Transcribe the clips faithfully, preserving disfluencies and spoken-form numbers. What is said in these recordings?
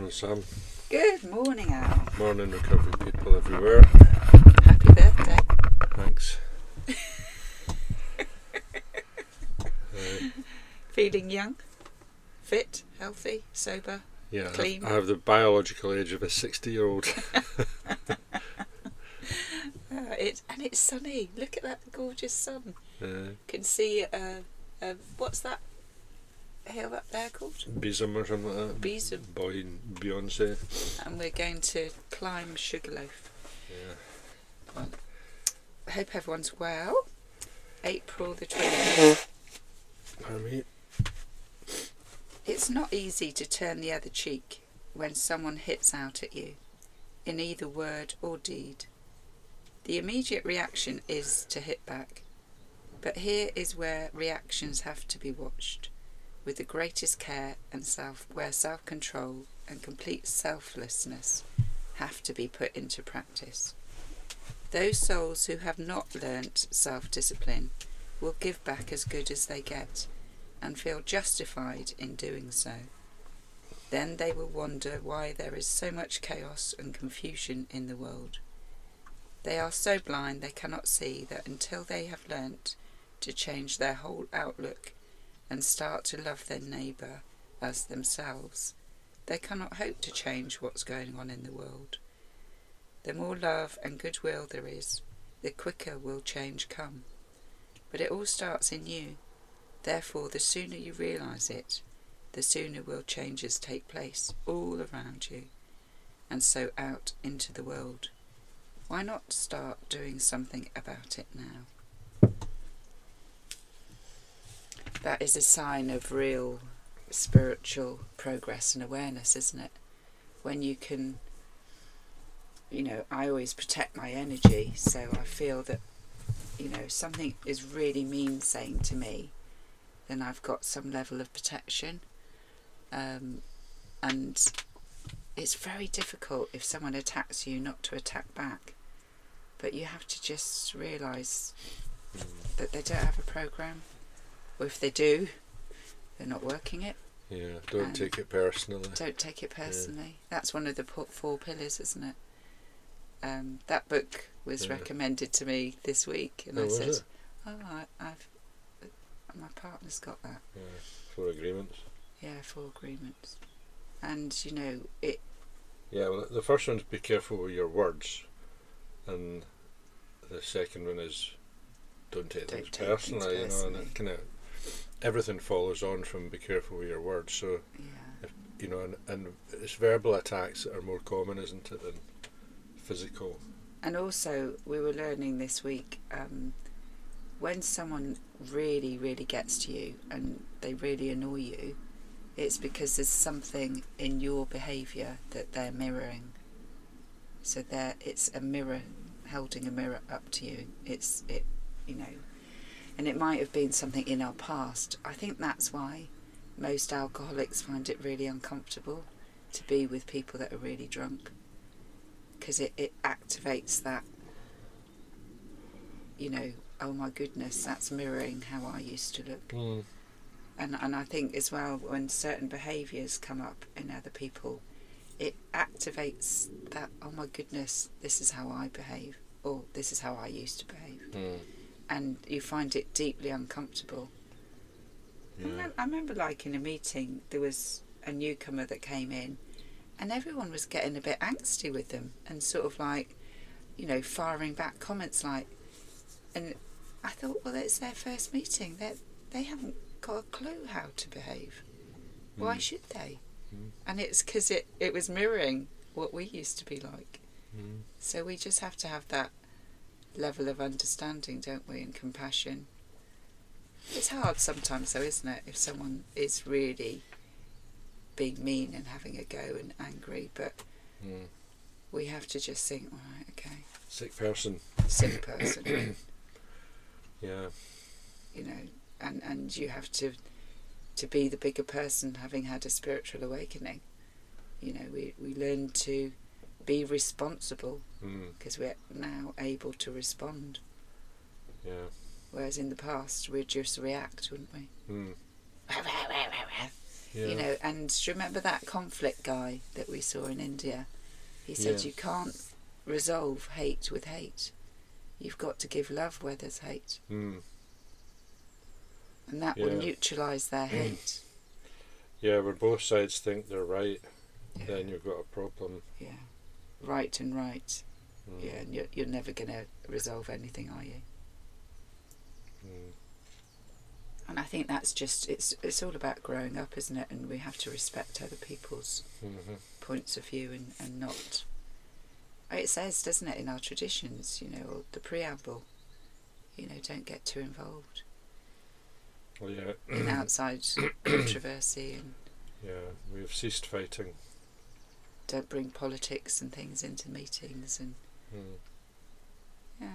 Morning, Sam. Good morning, Al. Morning, recovery people everywhere. Happy birthday. Thanks. uh, Feeling young, fit, healthy, sober, yeah, clean. I have the biological age of a sixty-year-old. uh, it, and it's sunny. Look at that gorgeous sun. uh, You can see, uh, uh, what's that hill up there called? Besom or something like that. Besom. Boy, Beyonce. And we're going to climb Sugarloaf. Yeah. Well, I hope everyone's well. April the twentieth. Pardon me. It's not easy to turn the other cheek when someone hits out at you, in either word or deed. The immediate reaction is to hit back, but here is where reactions have to be watched, with the greatest care and self, where self-control and complete selflessness have to be put into practice. Those souls who have not learnt self-discipline will give back as good as they get, and feel justified in doing so. Then they will wonder why there is so much chaos and confusion in the world. They are so blind they cannot see that until they have learnt to change their whole outlook and start to love their neighbour as themselves, they cannot hope to change what's going on in the world. The more love and goodwill there is, the quicker will change come. But it all starts in you. Therefore, the sooner you realise it, the sooner will changes take place all around you, and so out into the world. Why not start doing something about it now? That is a sign of real spiritual progress and awareness, isn't it? When you can, you know, I always protect my energy, so I feel that, you know, something is really mean saying to me, then I've got some level of protection. Um, and it's very difficult if someone attacks you not to attack back. But you have to just realise that they don't have a programme. Or if they do, they're not working it. Yeah, don't take it personally. Don't take it personally. Yeah. That's one of the four pillars, isn't it? Um, that book was yeah. recommended to me this week, and oh, I said, it? "Oh, I, I've my partner's got that." Yeah, four agreements. Yeah, four agreements, and you know it. Yeah, well, the first one's be careful with your words, and the second one is don't take don't things take personally. things you know, and it kind of everything follows on from be careful with your words. So, yeah. if, you know, and, and it's verbal attacks that are more common, isn't it, than physical. And also, we were learning this week, um, when someone really, really gets to you and they really annoy you, it's because there's something in your behaviour that they're mirroring. So there, it's a mirror, holding a mirror up to you. It's, it, you know, and it might have been something in our past. I think that's why most alcoholics find it really uncomfortable to be with people that are really drunk. Because it, it activates that, you know, oh my goodness, that's mirroring how I used to look. Mm. And and I think as well, when certain behaviours come up in other people, it activates that, oh my goodness, this is how I behave, or this is how I used to behave. Mm. And you find it deeply uncomfortable. Yeah. I, remember, I remember like in a meeting, there was a newcomer that came in, and everyone was getting a bit angsty with them and sort of like, you know, firing back comments like, and I thought, well, it's their first meeting. They they haven't got a clue how to behave. Mm. Why should they? Mm. And it's because it, it was mirroring what we used to be like. Mm. So we just have to have that level of understanding, don't we, and compassion. It's hard sometimes though, isn't it, if someone is really being mean and having a go and angry, but mm. we have to just think, all right, okay. Sick person. Sick person. Yeah. You know, and, and you have to to be the bigger person, having had a spiritual awakening. You know, we, we learn to be responsible because mm. we're now able to respond. Yeah. Whereas in the past, we'd just react, wouldn't we? Mm. Yeah. You know, and do you remember that conflict guy that we saw in India? He said Yeah. you can't resolve hate with hate. You've got to give love where there's hate. Mm. And that Yeah. will neutralise their hate. Yeah, where both sides think they're right, Yeah. then you've got a problem. Yeah. Right and right. Mm. Yeah, and you're, you're never going to resolve anything, are you? Mm. And I think that's just, it's it's all about growing up, isn't it? And we have to respect other people's Mm-hmm. points of view and, and not... It says, doesn't it, in our traditions, you know, or the preamble, you know, don't get too involved Well, yeah. in outside controversy, and Yeah, we have ceased fighting. don't bring politics and things into meetings, and Mm. yeah.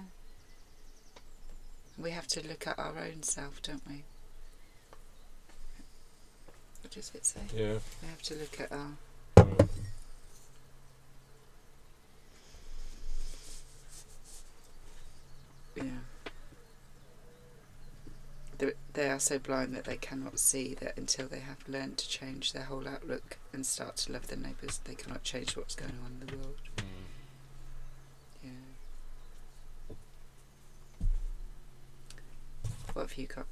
We have to look at our own self, don't we? What does it say? Yeah. We have to look at our... Mm. Yeah. They, they are so blind that they cannot see that until they have learned to change their whole outlook and start to love their neighbours, they cannot change what's going on in the world. Mm. Yeah. What have you got?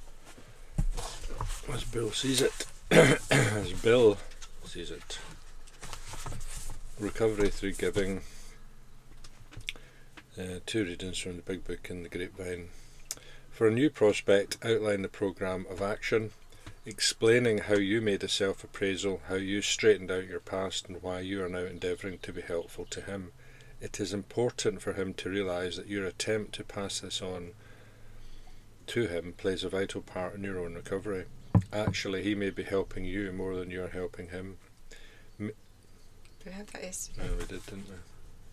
As Bill sees it. As Bill sees it. Recovery through giving. Uh, two readings from the Big Book and the Grapevine. For a new prospect, outline the programme of action, explaining how you made a self-appraisal, how you straightened out your past, and why you are now endeavouring to be helpful to him. It is important for him to realise that your attempt to pass this on to him plays a vital part in your own recovery. Actually, he may be helping you more than you are helping him. Do we have that yesterday? Oh, we did, didn't we?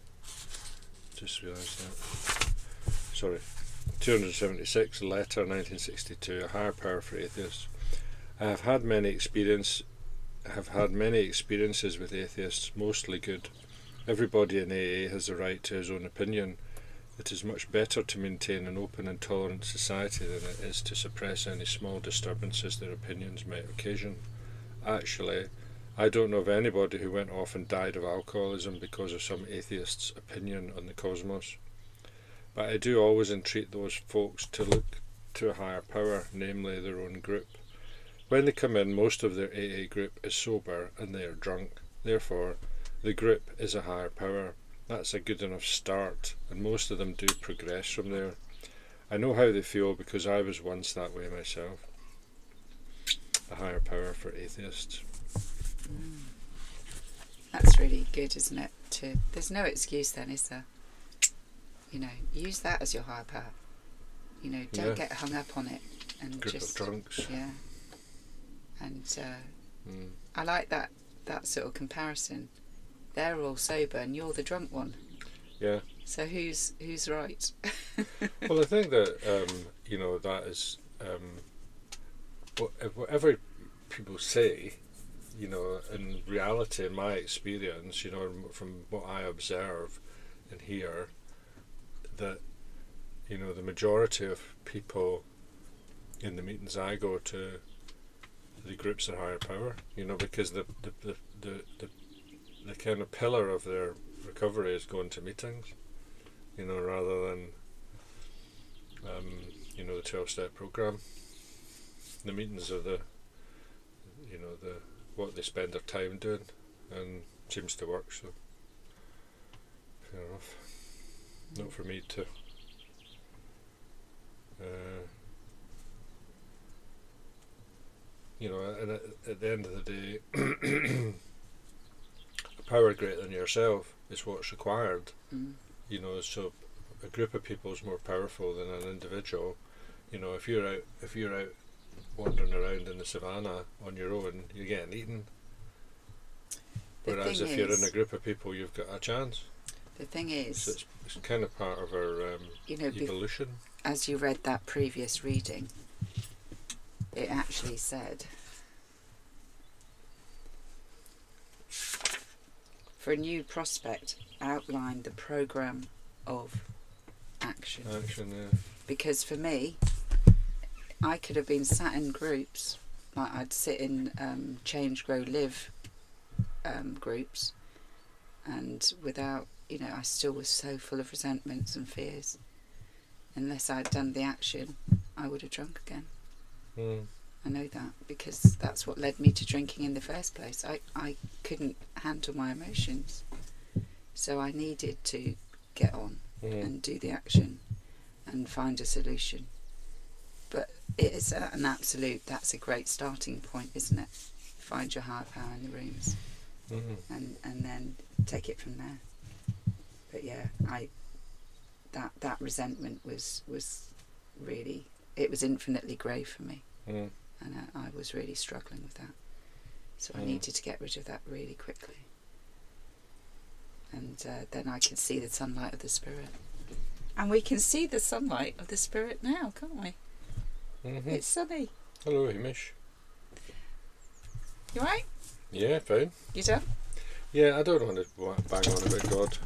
Just realised that. Sorry. two hundred seventy-six, letter, nineteen sixty-two, a higher power for atheists. I have had many experience, have had many experiences with atheists, mostly good. Everybody in A A has the right to his own opinion. It is much better to maintain an open and tolerant society than it is to suppress any small disturbances their opinions might occasion. Actually, I don't know of anybody who went off and died of alcoholism because of some atheist's opinion on the cosmos. But I do always entreat those folks to look to a higher power, namely their own group. When they come in, most of their A A group is sober and they are drunk. Therefore, the group is a higher power. That's a good enough start, and most of them do progress from there. I know how they feel because I was once that way myself. A higher power for atheists. Mm. That's really good, isn't it? To there's no excuse then, is there? You know, use that as your higher power. You know, don't Yeah. get hung up on it, and Group just of drunks. yeah. And uh, Mm. I like that that sort of comparison. They're all sober, and you're the drunk one. Yeah. So who's who's right? Well, I think that um, you know that is um, what- whatever people say. You know, in reality, in my experience, you know, from what I observe and hear, that you know the majority of people in the meetings I go to, the groups are higher power. You know, because the the the the, the, the kind of pillar of their recovery is going to meetings. You know, rather than um, you know the twelve-step program. The meetings are the you know the what they spend their time doing, and seems to work. So fair enough. Not for me to. Uh, you know, and at, at the end of the day, a power greater than yourself is what's required. Mm. You know, so a group of people is more powerful than an individual. You know, if you're out, if you're out wandering around in the savannah on your own, you're getting eaten. The Whereas thing if you're is- in a group of people, you've got a chance. The thing is, So it's, it's kind of part of our um, you know, bef- evolution. as you read that previous reading, it actually said, for a new prospect, outline the programme of action. Action, yeah. Because for me, I could have been sat in groups I, I'd sit in um, Change, Grow, Live um, groups, and without, you know, I still was so full of resentments and fears. Unless I'd done the action, I would have drunk again. Mm. I know that because that's what led me to drinking in the first place. I, I couldn't handle my emotions, so I needed to get on Mm. and do the action and find a solution. But it is a, an absolute, that's a great starting point, isn't it? Find your higher power in the rooms, Mm. and, and then take it from there. But yeah, I that that resentment was was really, it was infinitely grave for me. Mm. And I, I was really struggling with that. So I Mm. needed to get rid of that really quickly. And uh, then I can see the sunlight of the Spirit. And we can see the sunlight of the Spirit now, can't we? Mm-hmm. It's sunny. Hello, Hamish. You right? Yeah, fine. You done? Yeah, I don't want to wa- bang on about God.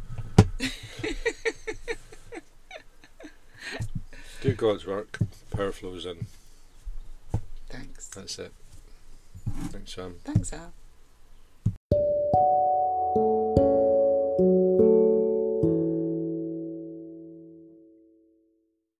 Do God's work. Power flows in. Thanks. That's it. Thanks, Sam. Thanks, Al.